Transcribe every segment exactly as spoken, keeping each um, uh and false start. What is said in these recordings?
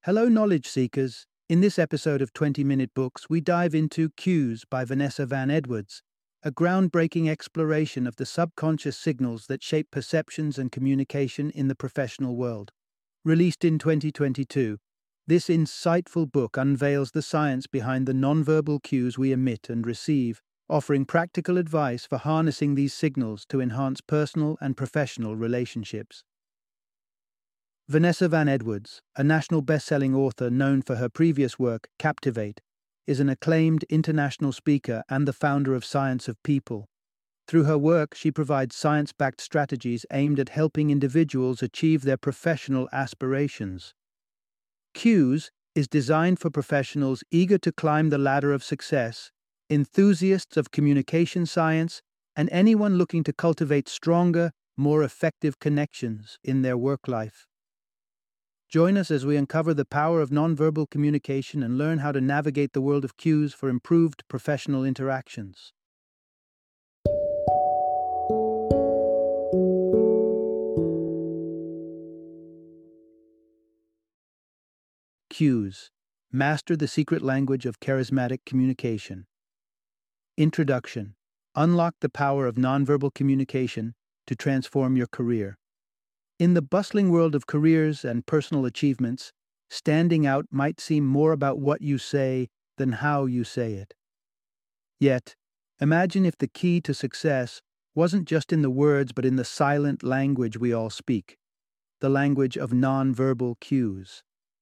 Hello, knowledge seekers. In this episode of twenty minute Books, we dive into Cues by Vanessa Van Edwards, a groundbreaking exploration of the subconscious signals that shape perceptions and communication in the professional world. Released in twenty twenty-two, this insightful book unveils the science behind the nonverbal cues we emit and receive, offering practical advice for harnessing these signals to enhance personal and professional relationships. Vanessa Van Edwards, a national best-selling author known for her previous work, Captivate, is an acclaimed international speaker and the founder of Science of People. Through her work, she provides science-backed strategies aimed at helping individuals achieve their professional aspirations. Cues is designed for professionals eager to climb the ladder of success, enthusiasts of communication science, and anyone looking to cultivate stronger, more effective connections in their work life. Join us as we uncover the power of nonverbal communication and learn how to navigate the world of cues for improved professional interactions. Cues. Master the secret language of charismatic communication. Introduction. Unlock the power of nonverbal communication to transform your career. In the bustling world of careers and personal achievements, standing out might seem more about what you say than how you say it. Yet, imagine if the key to success wasn't just in the words but in the silent language we all speak, the language of nonverbal cues.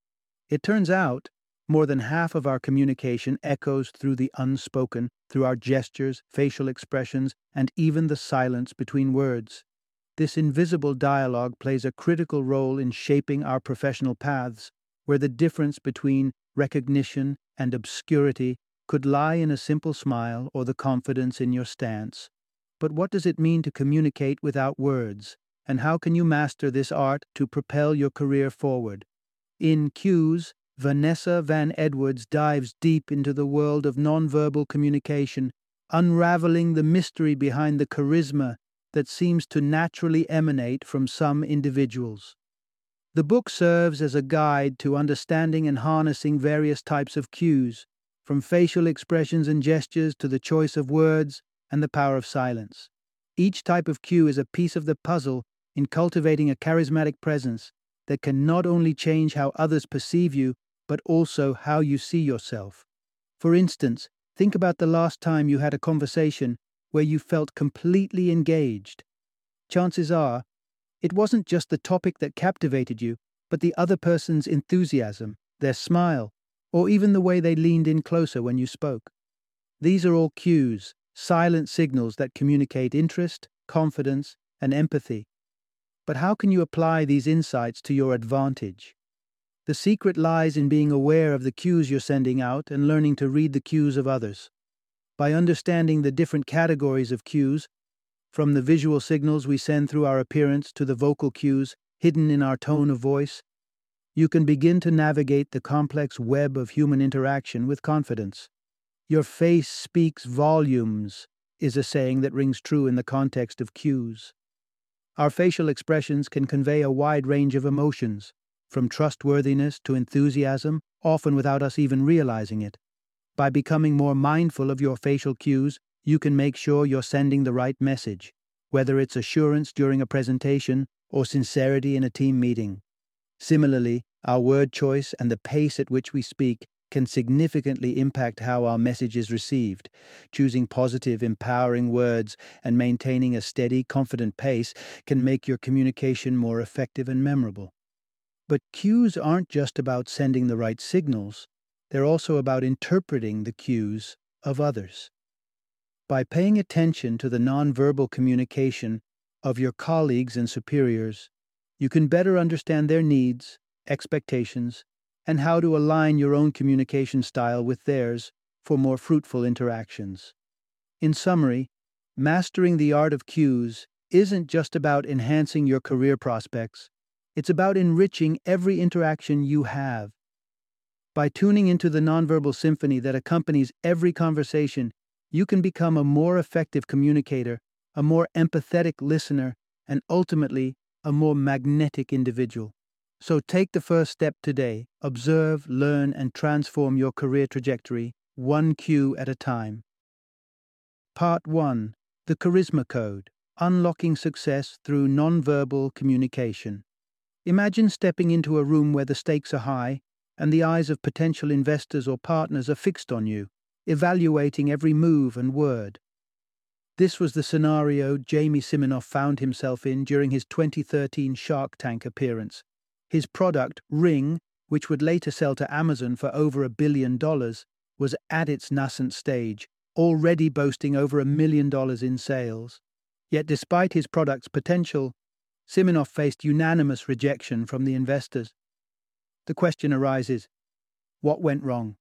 It turns out, more than half of our communication echoes through the unspoken, through our gestures, facial expressions, and even the silence between words. This invisible dialogue plays a critical role in shaping our professional paths, where the difference between recognition and obscurity could lie in a simple smile or the confidence in your stance. But what does it mean to communicate without words, and how can you master this art to propel your career forward? In Cues, Vanessa Van Edwards dives deep into the world of nonverbal communication, unraveling the mystery behind the charisma that seems to naturally emanate from some individuals. The book serves as a guide to understanding and harnessing various types of cues, from facial expressions and gestures to the choice of words and the power of silence. Each type of cue is a piece of the puzzle in cultivating a charismatic presence that can not only change how others perceive you, but also how you see yourself. For instance, think about the last time you had a conversation where you felt completely engaged. Chances are, it wasn't just the topic that captivated you, but the other person's enthusiasm, their smile, or even the way they leaned in closer when you spoke. These are all cues, silent signals that communicate interest, confidence, and empathy. But how can you apply these insights to your advantage? The secret lies in being aware of the cues you're sending out and learning to read the cues of others. By understanding the different categories of cues, from the visual signals we send through our appearance to the vocal cues hidden in our tone of voice, you can begin to navigate the complex web of human interaction with confidence. Your face speaks volumes is a saying that rings true in the context of cues. Our facial expressions can convey a wide range of emotions, from trustworthiness to enthusiasm, often without us even realizing it. By becoming more mindful of your facial cues, you can make sure you're sending the right message, whether it's assurance during a presentation or sincerity in a team meeting. Similarly, our word choice and the pace at which we speak can significantly impact how our message is received. Choosing positive, empowering words and maintaining a steady, confident pace can make your communication more effective and memorable. But cues aren't just about sending the right signals. They're also about interpreting the cues of others. By paying attention to the nonverbal communication of your colleagues and superiors, you can better understand their needs, expectations, and how to align your own communication style with theirs for more fruitful interactions. In summary, mastering the art of cues isn't just about enhancing your career prospects. It's about enriching every interaction you have. By tuning into the nonverbal symphony that accompanies every conversation, you can become a more effective communicator, a more empathetic listener, and ultimately, a more magnetic individual. So take the first step today. Observe, learn, and transform your career trajectory, one cue at a time. Part one. The Charisma Code. Unlocking success through nonverbal communication. Imagine stepping into a room where the stakes are high and the eyes of potential investors or partners are fixed on you, evaluating every move and word. This was the scenario Jamie Siminoff found himself in during his twenty thirteen Shark Tank appearance. His product, Ring, which would later sell to Amazon for over a billion dollars, was at its nascent stage, already boasting over a million dollars in sales. Yet despite his product's potential, Siminoff faced unanimous rejection from the investors. The question arises, what went wrong?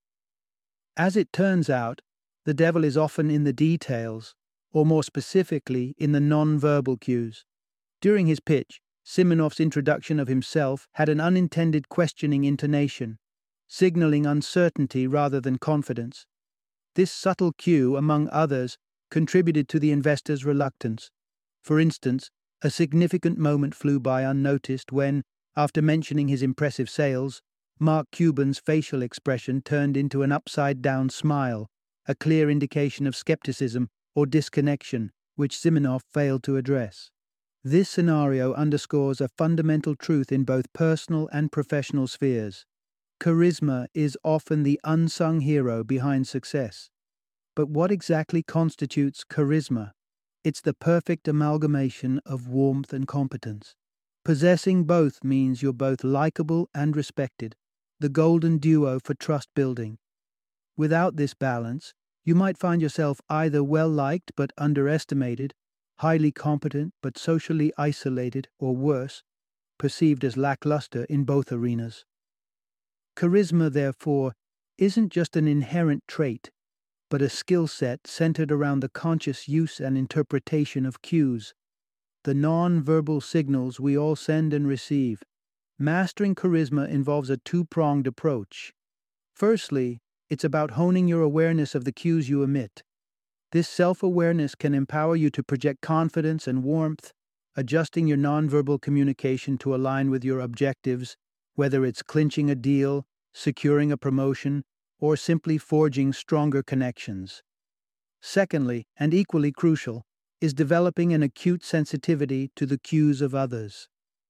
As it turns out, the devil is often in the details, or more specifically, in the non-verbal cues. During his pitch, Siminoff's introduction of himself had an unintended questioning intonation, signaling uncertainty rather than confidence. This subtle cue, among others, contributed to the investor's reluctance. For instance, a significant moment flew by unnoticed when, after mentioning his impressive sales, Mark Cuban's facial expression turned into an upside-down smile, a clear indication of skepticism or disconnection, which Siminoff failed to address. This scenario underscores a fundamental truth in both personal and professional spheres. Charisma is often the unsung hero behind success. But what exactly constitutes charisma? It's the perfect amalgamation of warmth and competence. Possessing both means you're both likable and respected, the golden duo for trust building. Without this balance, you might find yourself either well-liked but underestimated, highly competent but socially isolated, or worse, perceived as lackluster in both arenas. Charisma, therefore, isn't just an inherent trait, but a skill set centered around the conscious use and interpretation of cues, the non-verbal signals we all send and receive. Mastering charisma involves a two-pronged approach. Firstly, it's about honing your awareness of the cues you emit. This self-awareness can empower you to project confidence and warmth, adjusting your nonverbal communication to align with your objectives, whether it's clinching a deal, securing a promotion, or simply forging stronger connections. Secondly, and equally crucial, is developing an acute sensitivity to the cues of others.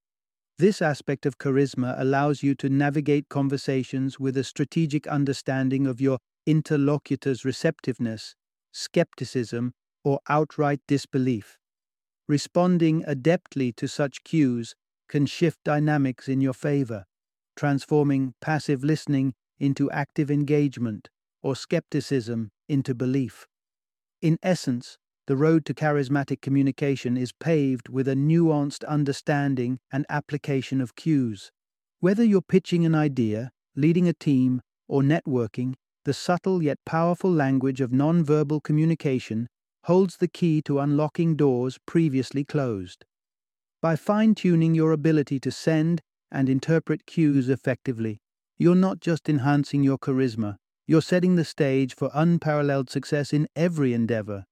This aspect of charisma allows you to navigate conversations with a strategic understanding of your interlocutor's receptiveness, skepticism, or outright disbelief. Responding adeptly to such cues can shift dynamics in your favor, transforming passive listening into active engagement or skepticism into belief. In essence, the road to charismatic communication is paved with a nuanced understanding and application of cues. Whether you're pitching an idea, leading a team, or networking, the subtle yet powerful language of nonverbal communication holds the key to unlocking doors previously closed. By fine-tuning your ability to send and interpret cues effectively, you're not just enhancing your charisma, you're setting the stage for unparalleled success in every endeavor.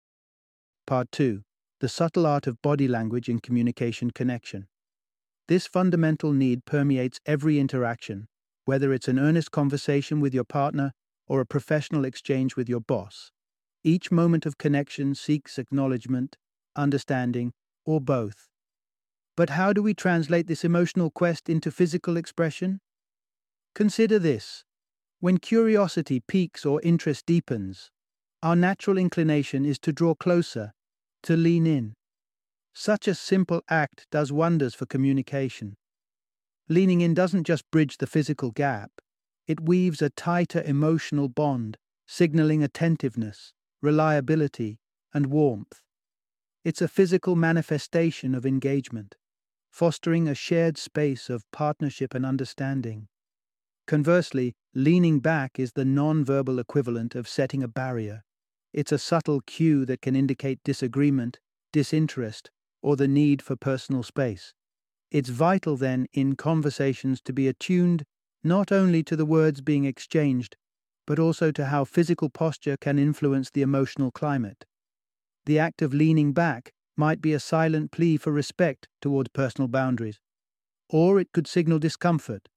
Part two. The subtle art of body language in communication connection. This fundamental need permeates every interaction, whether it's an earnest conversation with your partner or a professional exchange with your boss. Each moment of connection seeks acknowledgement, understanding, or both. But how do we translate this emotional quest into physical expression? Consider this. When curiosity peaks or interest deepens, our natural inclination is to draw closer, to lean in. Such a simple act does wonders for communication. Leaning in doesn't just bridge the physical gap, it weaves a tighter emotional bond, signaling attentiveness, reliability, and warmth. It's a physical manifestation of engagement, fostering a shared space of partnership and understanding. Conversely, leaning back is the non-verbal equivalent of setting a barrier. It's a subtle cue that can indicate disagreement, disinterest, or the need for personal space. It's vital then in conversations to be attuned not only to the words being exchanged, but also to how physical posture can influence the emotional climate. The act of leaning back might be a silent plea for respect toward personal boundaries, or it could signal discomfort,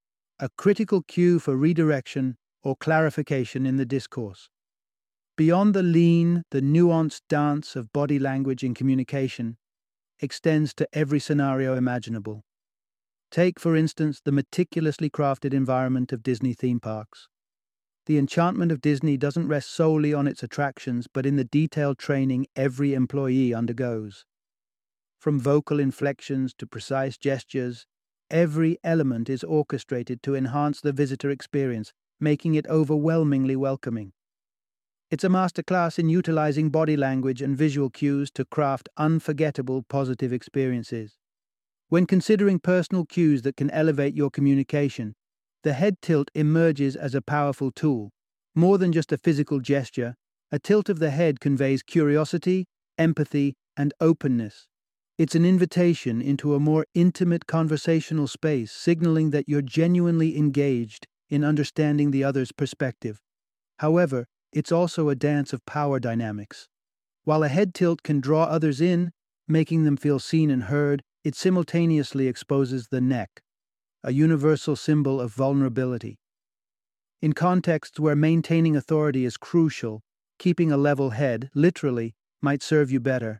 a critical cue for redirection or clarification in the discourse. Beyond the lean, the nuanced dance of body language in communication extends to every scenario imaginable. Take, for instance, the meticulously crafted environment of Disney theme parks. The enchantment of Disney doesn't rest solely on its attractions, but in the detailed training every employee undergoes. From vocal inflections to precise gestures, every element is orchestrated to enhance the visitor experience, making it overwhelmingly welcoming. It's a masterclass in utilizing body language and visual cues to craft unforgettable positive experiences. When considering personal cues that can elevate your communication, the head tilt emerges as a powerful tool. More than just a physical gesture, a tilt of the head conveys curiosity, empathy, and openness. It's an invitation into a more intimate conversational space, signaling that you're genuinely engaged in understanding the other's perspective. However, it's also a dance of power dynamics. While a head tilt can draw others in, making them feel seen and heard, it simultaneously exposes the neck, a universal symbol of vulnerability. In contexts where maintaining authority is crucial, keeping a level head, literally, might serve you better.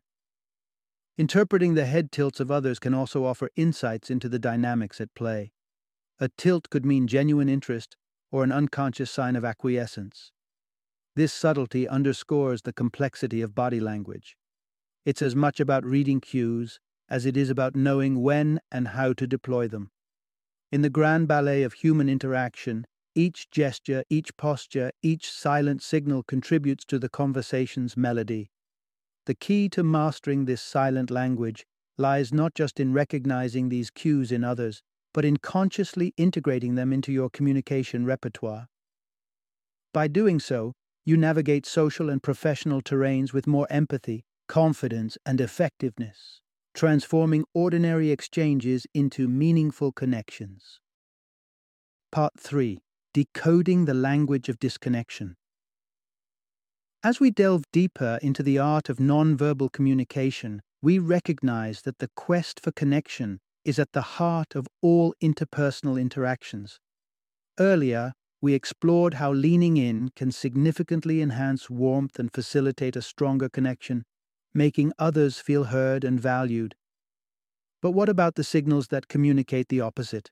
Interpreting the head tilts of others can also offer insights into the dynamics at play. A tilt could mean genuine interest or an unconscious sign of acquiescence. This subtlety underscores the complexity of body language. It's as much about reading cues as it is about knowing when and how to deploy them. In the grand ballet of human interaction, each gesture, each posture, each silent signal contributes to the conversation's melody. The key to mastering this silent language lies not just in recognizing these cues in others, but in consciously integrating them into your communication repertoire. By doing so, you navigate social and professional terrains with more empathy, confidence, and effectiveness, transforming ordinary exchanges into meaningful connections. Part three. Decoding the language of disconnection. As we delve deeper into the art of nonverbal communication, we recognize that the quest for connection is at the heart of all interpersonal interactions. Earlier, we explored how leaning in can significantly enhance warmth and facilitate a stronger connection, making others feel heard and valued. But what about the signals that communicate the opposite?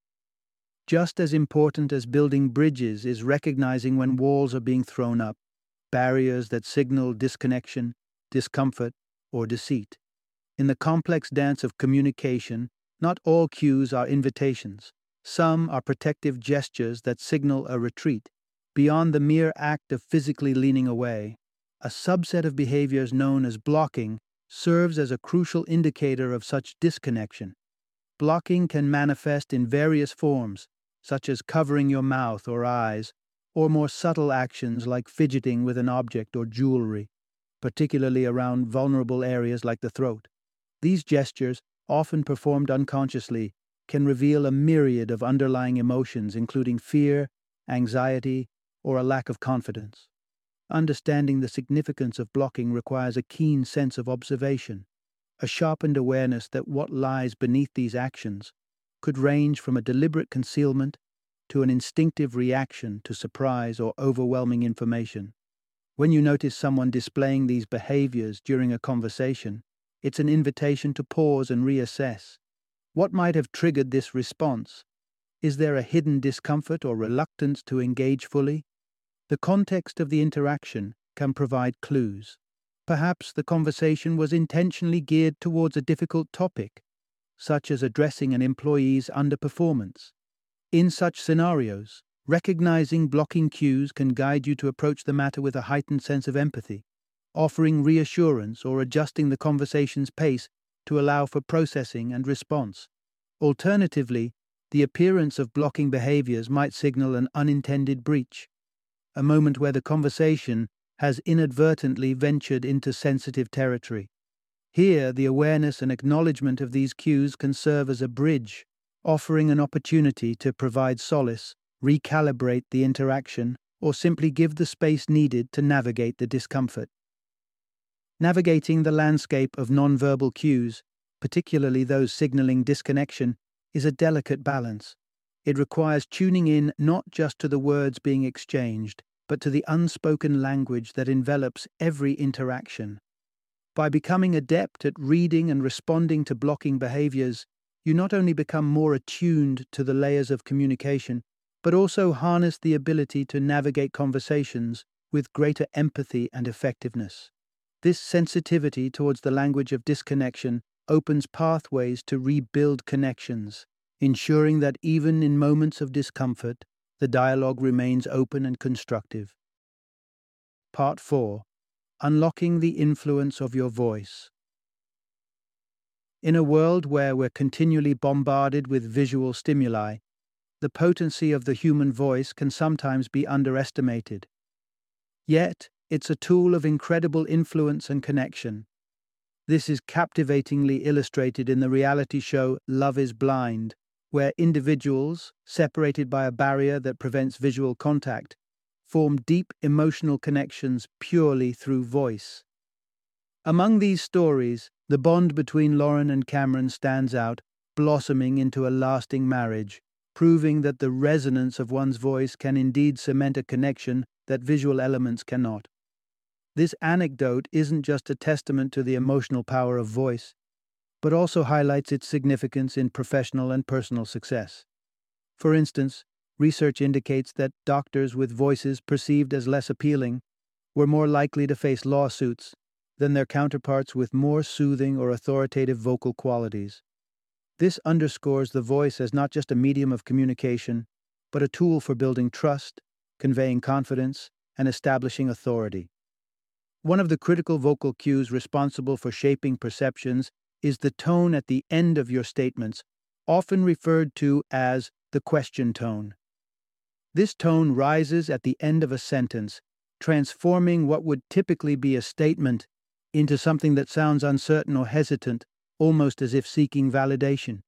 Just as important as building bridges is recognizing when walls are being thrown up, barriers that signal disconnection, discomfort, or deceit. In the complex dance of communication, not all cues are invitations. Some are protective gestures that signal a retreat. Beyond the mere act of physically leaning away, a subset of behaviors known as blocking serves as a crucial indicator of such disconnection. Blocking can manifest in various forms, such as covering your mouth or eyes, or more subtle actions like fidgeting with an object or jewelry, particularly around vulnerable areas like the throat. These gestures, often performed unconsciously, can reveal a myriad of underlying emotions, including fear, anxiety, or a lack of confidence. Understanding the significance of blocking requires a keen sense of observation, a sharpened awareness that what lies beneath these actions could range from a deliberate concealment to an instinctive reaction to surprise or overwhelming information. When you notice someone displaying these behaviors during a conversation, it's an invitation to pause and reassess. What might have triggered this response? Is there a hidden discomfort or reluctance to engage fully? The context of the interaction can provide clues. Perhaps the conversation was intentionally geared towards a difficult topic, such as addressing an employee's underperformance. In such scenarios, recognizing blocking cues can guide you to approach the matter with a heightened sense of empathy, offering reassurance or adjusting the conversation's pace to allow for processing and response. Alternatively, the appearance of blocking behaviors might signal an unintended breach, a moment where the conversation has inadvertently ventured into sensitive territory. Here, the awareness and acknowledgement of these cues can serve as a bridge, offering an opportunity to provide solace, recalibrate the interaction, or simply give the space needed to navigate the discomfort. Navigating the landscape of nonverbal cues, particularly those signaling disconnection, is a delicate balance. It requires tuning in not just to the words being exchanged, but to the unspoken language that envelops every interaction. By becoming adept at reading and responding to blocking behaviors, you not only become more attuned to the layers of communication, but also harness the ability to navigate conversations with greater empathy and effectiveness. This sensitivity towards the language of disconnection opens pathways to rebuild connections, ensuring that even in moments of discomfort, the dialogue remains open and constructive. Part four. Unlocking the influence of your voice. In a world where we're continually bombarded with visual stimuli, the potency of the human voice can sometimes be underestimated. Yet, it's a tool of incredible influence and connection. This is captivatingly illustrated in the reality show Love is Blind, where individuals, separated by a barrier that prevents visual contact, form deep emotional connections purely through voice. Among these stories, the bond between Lauren and Cameron stands out, blossoming into a lasting marriage, proving that the resonance of one's voice can indeed cement a connection that visual elements cannot. This anecdote isn't just a testament to the emotional power of voice, but also highlights its significance in professional and personal success. For instance, research indicates that doctors with voices perceived as less appealing were more likely to face lawsuits than their counterparts with more soothing or authoritative vocal qualities. This underscores the voice as not just a medium of communication, but a tool for building trust, conveying confidence, and establishing authority. One of the critical vocal cues responsible for shaping perceptions is the tone at the end of your statements, often referred to as the question tone. This tone rises at the end of a sentence, transforming what would typically be a statement into something that sounds uncertain or hesitant, almost as if seeking validation.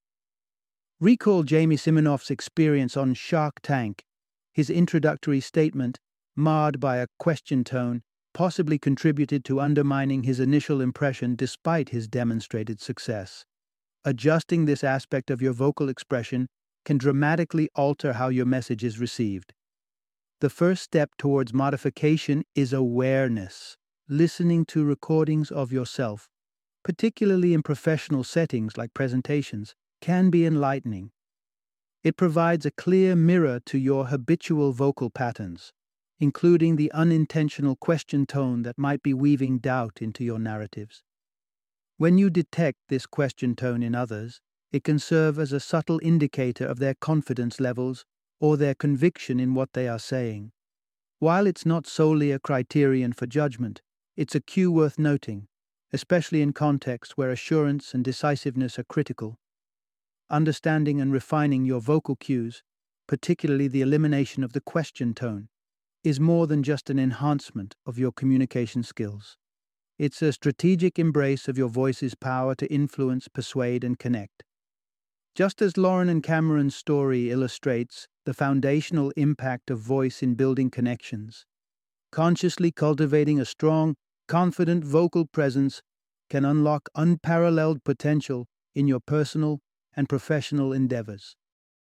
Recall Jamie Siminoff's experience on Shark Tank. His introductory statement, marred by a question tone, possibly contributed to undermining his initial impression despite his demonstrated success. Adjusting this aspect of your vocal expression can dramatically alter how your message is received. The first step towards modification is awareness, listening to recordings of yourself, particularly in professional settings like presentations, can be enlightening. It provides a clear mirror to your habitual vocal patterns, including the unintentional question tone that might be weaving doubt into your narratives. When you detect this question tone in others, it can serve as a subtle indicator of their confidence levels or their conviction in what they are saying. While it's not solely a criterion for judgment, it's a cue worth noting, especially in contexts where assurance and decisiveness are critical. Understanding and refining your vocal cues, particularly the elimination of the question tone, is more than just an enhancement of your communication skills. It's a strategic embrace of your voice's power to influence, persuade, and connect. Just as Lauren and Cameron's story illustrates the foundational impact of voice in building connections, consciously cultivating a strong, confident vocal presence can unlock unparalleled potential in your personal and professional endeavors.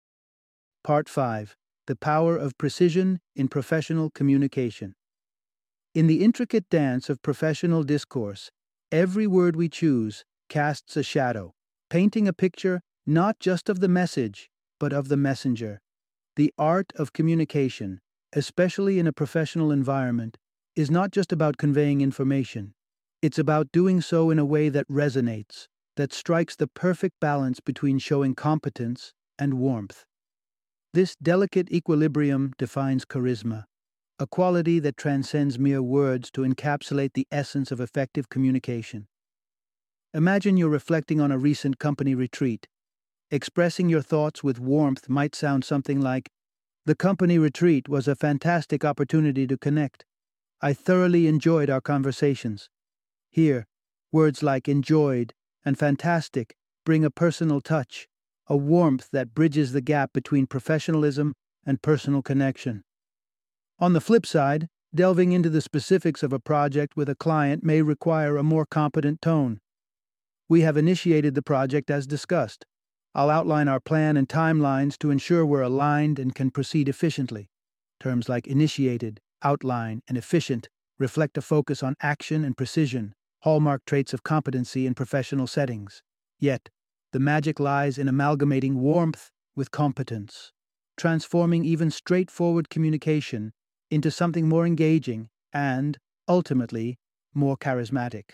Part five. The Power of Precision in Professional Communication. In the intricate dance of professional discourse, every word we choose casts a shadow, painting a picture not just of the message, but of the messenger. The art of communication, especially in a professional environment, is not just about conveying information. It's about doing so in a way that resonates, that strikes the perfect balance between showing competence and warmth. This delicate equilibrium defines charisma, a quality that transcends mere words to encapsulate the essence of effective communication. Imagine you're reflecting on a recent company retreat. Expressing your thoughts with warmth might sound something like, "The company retreat was a fantastic opportunity to connect. I thoroughly enjoyed our conversations." Here, words like enjoyed and fantastic bring a personal touch, a warmth that bridges the gap between professionalism and personal connection. On the flip side, delving into the specifics of a project with a client may require a more competent tone. "We have initiated the project as discussed. I'll outline our plan and timelines to ensure we're aligned and can proceed efficiently. Terms like initiated, outline, and efficient reflect a focus on action and precision, hallmark traits of competency in professional settings. Yet, the magic lies in amalgamating warmth with competence, transforming even straightforward communication into something more engaging and, ultimately, more charismatic.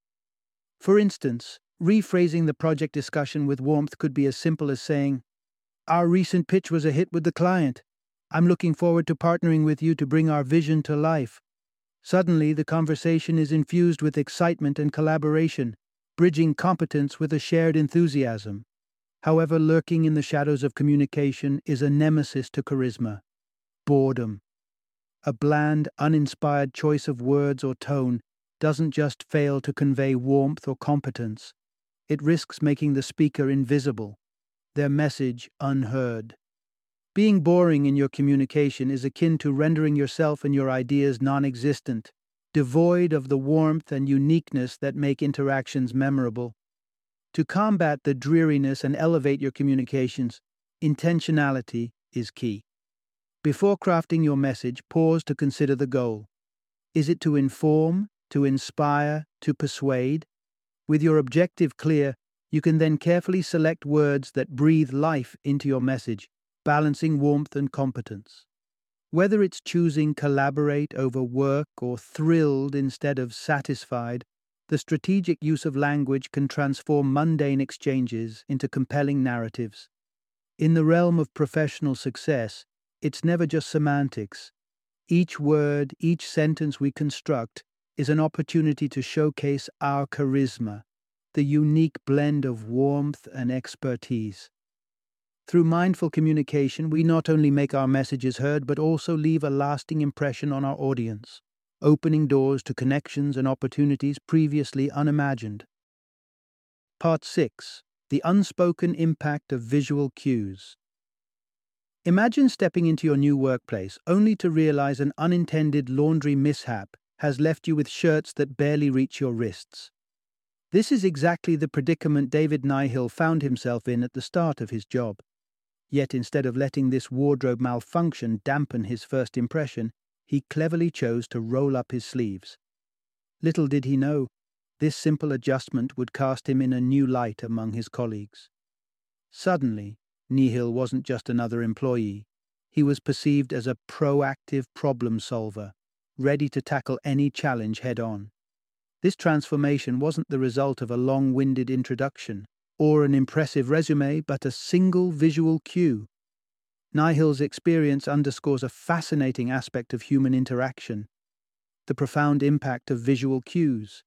For instance, rephrasing the project discussion with warmth could be as simple as saying, "Our recent pitch was a hit with the client. I'm looking forward to partnering with you to bring our vision to life." Suddenly, the conversation is infused with excitement and collaboration, bridging competence with a shared enthusiasm. However, lurking in the shadows of communication is a nemesis to charisma: boredom. A bland, uninspired choice of words or tone doesn't just fail to convey warmth or competence, it risks making the speaker invisible, their message unheard. Being boring in your communication is akin to rendering yourself and your ideas non-existent, devoid of the warmth and uniqueness that make interactions memorable. To combat the dreariness and elevate your communications, intentionality is key. Before crafting your message, pause to consider the goal. Is it to inform, to inspire, to persuade? With your objective clear, you can then carefully select words that breathe life into your message, balancing warmth and competence. Whether it's choosing collaborate over work or thrilled instead of satisfied, the strategic use of language can transform mundane exchanges into compelling narratives. In the realm of professional success, it's never just semantics. Each word, each sentence we construct is an opportunity to showcase our charisma, the unique blend of warmth and expertise. Through mindful communication, we not only make our messages heard but also leave a lasting impression on our audience, opening doors to connections and opportunities previously unimagined. Part six. The unspoken impact of visual cues. Imagine stepping into your new workplace only to realize an unintended laundry mishap has left you with shirts that barely reach your wrists. This is exactly the predicament David Nihill found himself in at the start of his job. Yet instead of letting this wardrobe malfunction dampen his first impression, he cleverly chose to roll up his sleeves. Little did he know, this simple adjustment would cast him in a new light among his colleagues. Suddenly, Nihill wasn't just another employee. He was perceived as a proactive problem solver, ready to tackle any challenge head-on. This transformation wasn't the result of a long-winded introduction or an impressive resume, but a single visual cue. Nihill's experience underscores a fascinating aspect of human interaction: the profound impact of visual cues.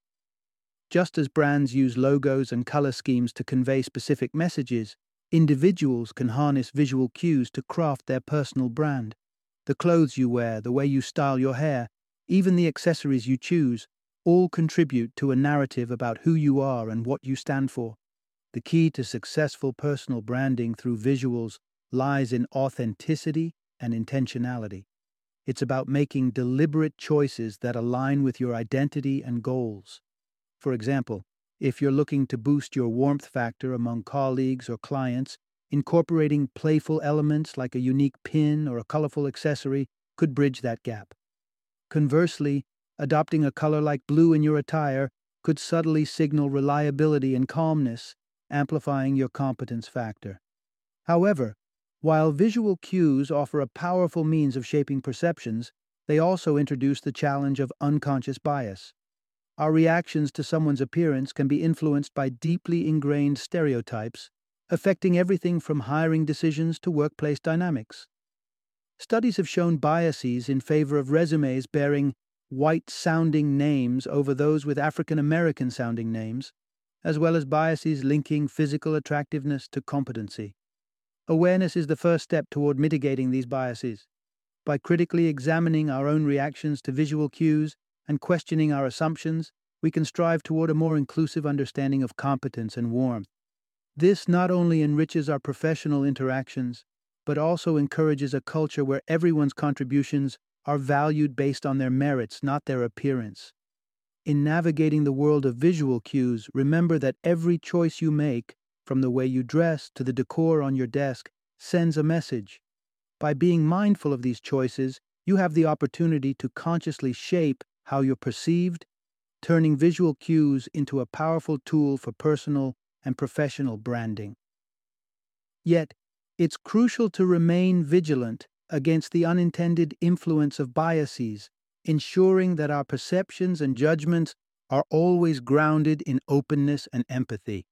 Just as brands use logos and color schemes to convey specific messages, individuals can harness visual cues to craft their personal brand. The clothes you wear, the way you style your hair, even the accessories you choose, all contribute to a narrative about who you are and what you stand for. The key to successful personal branding through visuals lies in authenticity and intentionality. It's about making deliberate choices that align with your identity and goals. For example, if you're looking to boost your warmth factor among colleagues or clients, incorporating playful elements like a unique pin or a colorful accessory could bridge that gap. Conversely, adopting a color like blue in your attire could subtly signal reliability and calmness, amplifying your competence factor. However, while visual cues offer a powerful means of shaping perceptions, they also introduce the challenge of unconscious bias. Our reactions to someone's appearance can be influenced by deeply ingrained stereotypes, affecting everything from hiring decisions to workplace dynamics. Studies have shown biases in favor of resumes bearing white-sounding names over those with African-American-sounding names, as well as biases linking physical attractiveness to competency. Awareness is the first step toward mitigating these biases. By critically examining our own reactions to visual cues and questioning our assumptions, we can strive toward a more inclusive understanding of competence and warmth. This not only enriches our professional interactions, but also encourages a culture where everyone's contributions are valued based on their merits, not their appearance. In navigating the world of visual cues, remember that every choice you make, from the way you dress to the decor on your desk, sends a message. By being mindful of these choices, you have the opportunity to consciously shape how you're perceived, turning visual cues into a powerful tool for personal and professional branding. Yet, it's crucial to remain vigilant against the unintended influence of biases, ensuring that our perceptions and judgments are always grounded in openness and empathy.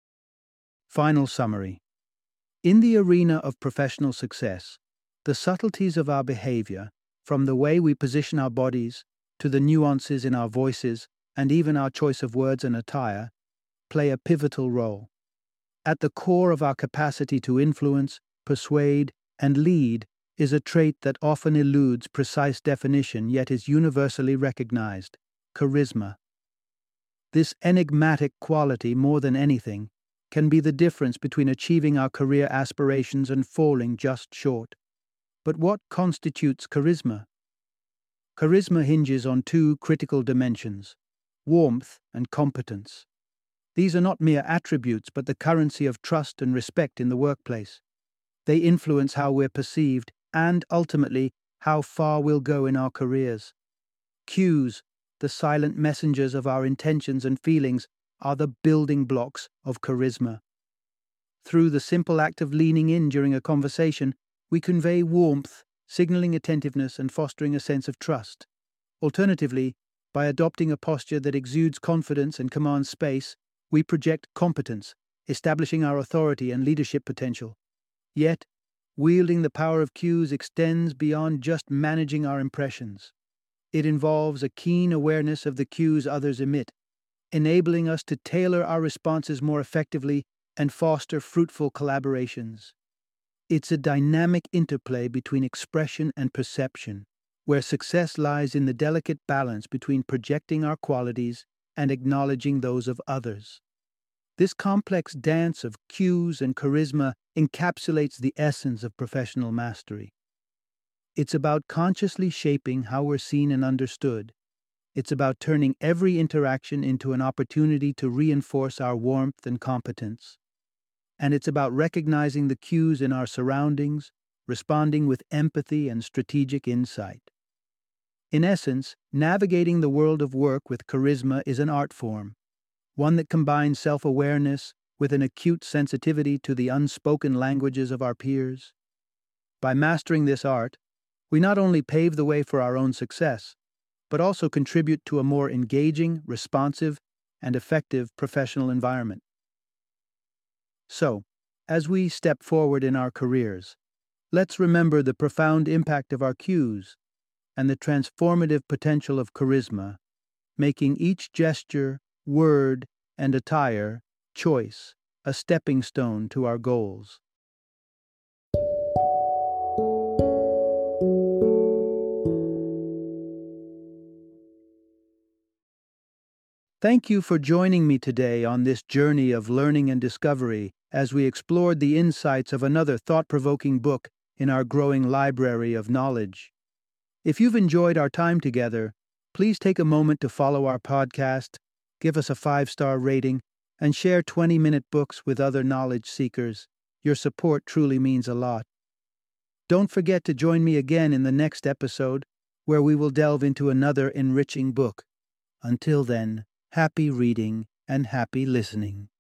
Final summary. In the arena of professional success, the subtleties of our behavior, from the way we position our bodies to the nuances in our voices and even our choice of words and attire, play a pivotal role. At the core of our capacity to influence, persuade, and lead is a trait that often eludes precise definition yet is universally recognized: charisma. This enigmatic quality, more than anything, can be the difference between achieving our career aspirations and falling just short. But what constitutes charisma? Charisma hinges on two critical dimensions: warmth and competence. These are not mere attributes, but the currency of trust and respect in the workplace. They influence how we're perceived and, ultimately, how far we'll go in our careers. Cues, the silent messengers of our intentions and feelings, are the building blocks of charisma. Through the simple act of leaning in during a conversation, we convey warmth, signaling attentiveness and fostering a sense of trust. Alternatively, by adopting a posture that exudes confidence and commands space, we project competence, establishing our authority and leadership potential. Yet, wielding the power of cues extends beyond just managing our impressions. It involves a keen awareness of the cues others emit, enabling us to tailor our responses more effectively and foster fruitful collaborations. It's a dynamic interplay between expression and perception, where success lies in the delicate balance between projecting our qualities and acknowledging those of others. This complex dance of cues and charisma encapsulates the essence of professional mastery. It's about consciously shaping how we're seen and understood. It's about turning every interaction into an opportunity to reinforce our warmth and competence. And it's about recognizing the cues in our surroundings, responding with empathy and strategic insight. In essence, navigating the world of work with charisma is an art form, one that combines self-awareness with an acute sensitivity to the unspoken languages of our peers. By mastering this art, we not only pave the way for our own success, but also contribute to a more engaging, responsive, and effective professional environment. So, as we step forward in our careers, let's remember the profound impact of our cues and the transformative potential of charisma, making each gesture, word, and attire choice a stepping stone to our goals. Thank you for joining me today on this journey of learning and discovery as we explored the insights of another thought-provoking book in our growing library of knowledge. If you've enjoyed our time together, please take a moment to follow our podcast, give us a five-star rating, and share twenty-minute books with other knowledge seekers. Your support truly means a lot. Don't forget to join me again in the next episode, where we will delve into another enriching book. Until then, happy reading and happy listening.